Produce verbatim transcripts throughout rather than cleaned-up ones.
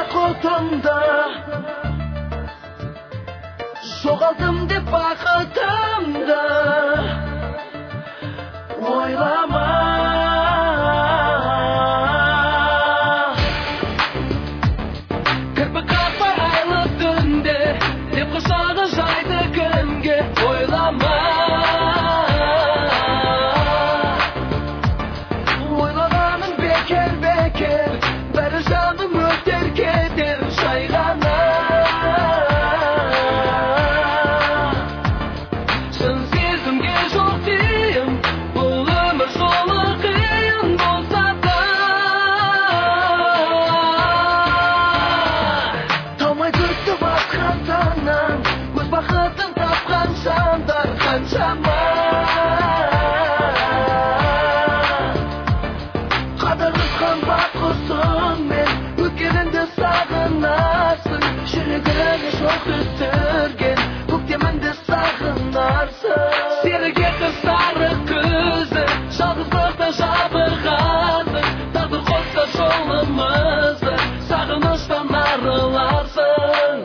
бақытымды, жоғалтым деп бақытымды. Ойлама, кірпік қақпай айлы түнде, деп құшағы жайды кімге. Ойлама, ойлағаным бекер бекер, бәрі жаным өтер кетер жай ғана. Шын сезімге жоқ дейім, бұл өмір жолы қиын болса да. Талмай күтті басқан таңнан, өз бақытын тапқан жандар қаншама. Қадырлысқан бақытыңмен өткеніңді сағынарсың, жүрегіңе жоқ түсірген көктеміңді сағынарсың. Серіге қыстары күзі, жалғыздықта жабығасың, тағдыр қосса жолымызды, сағыныштан арыларсың.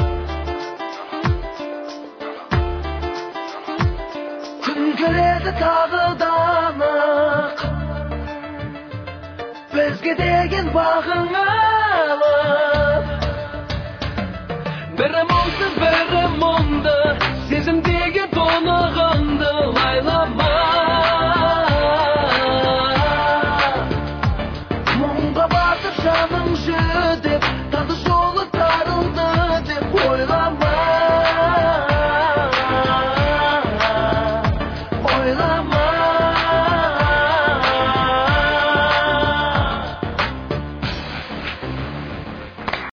Күн келеді тағы да анық, бізге деген бағың алып. Бірі мұңсыз, бірі мұңды, сезімдегі тонығыңды лайлама. Мұңға батып жаның жүдеп,